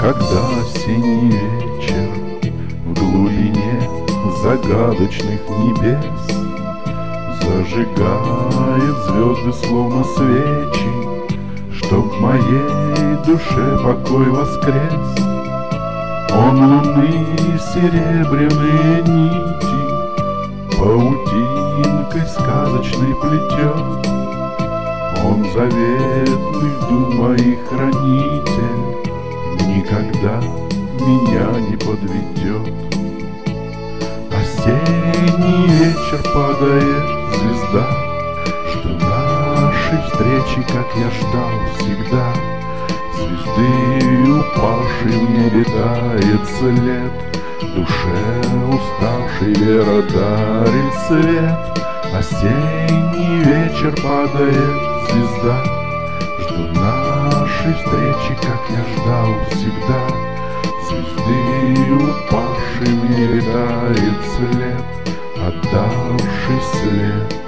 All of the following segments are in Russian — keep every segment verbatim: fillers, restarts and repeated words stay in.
Когда осенний вечер в глубине загадочных небес зажигает звезды, словно свечи, чтоб в моей душе покой воскрес. Он луны серебряные нити паутинкой сказочной плетет. Он заветных дум моих хранитель, никогда меня не подведет. Осенний вечер падает звезда, что нашей встречи, как я ждал всегда. Звезды упавшей в небе тает след, душе уставшей вера дарит свет. Осенний вечер падает звезда, жду нашей встречи, как я ждал всегда. Звезды упавшей в небе тает след, отдавший след.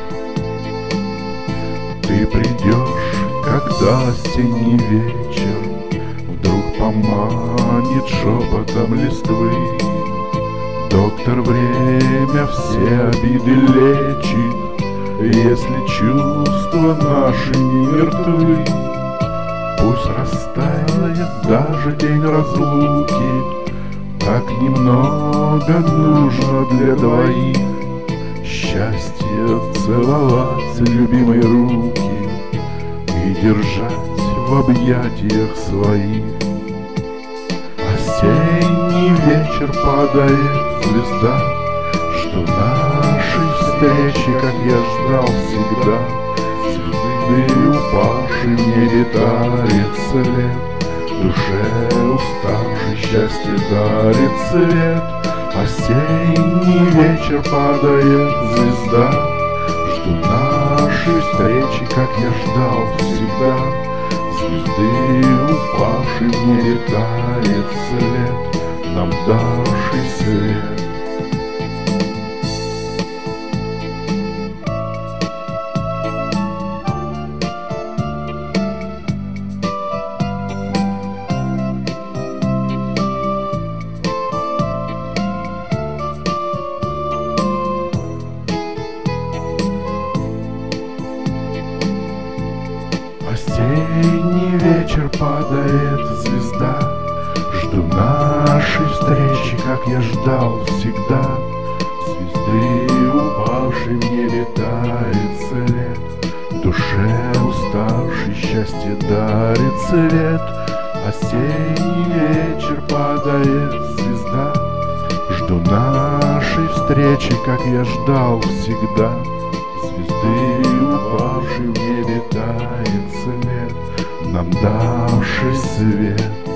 Ты придешь, когда осенний вечер вдруг поманит шепотом листвы. Доктор время все обиды лечит, если чувства наши не мертвы. Пусть растает даже день разлуки, так немного нужно для двоих. Счастье целовать любимой руки и держать в объятиях своих. Осенний вечер падает звезда, что нашей встречи, как я ждал всегда. Звезды упавшей в небе дарит след, душе уставшей счастье дарит свет. Осенний вечер падает звезда, жду нашей встречи, как я ждал всегда. Звезды упавшей в небе тает след, нам давший свет. Осенний вечер падает звезда, жду нашей встречи, как я ждал всегда. Звезды упавшей в небе тает след, душе уставшей счастье дарит свет. Осенний вечер падает звезда, жду нашей встречи, как я ждал всегда. Звезды упавшей в небе тает след, нам давший свет.